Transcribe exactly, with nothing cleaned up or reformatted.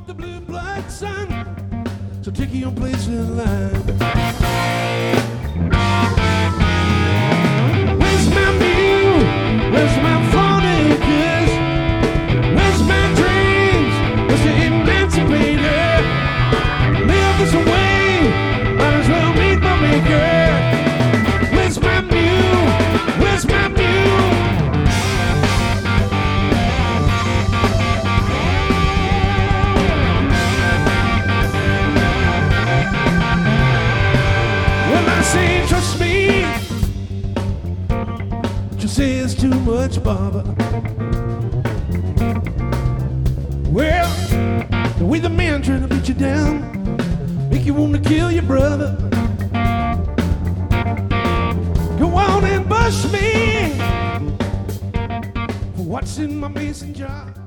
want the blue blood, son, so take your place in line. Where's my mule? Where's my phony kiss? Where's my dreams? Where's the emancipator? Live this way, might as well meet my maker. Where's my mule? Where's my mule? Well, I say trust me, but you say it's too much bother. Well, the way the man trying to beat you down, make you want to kill your brother. Go on and bust me for what's in my mason jar.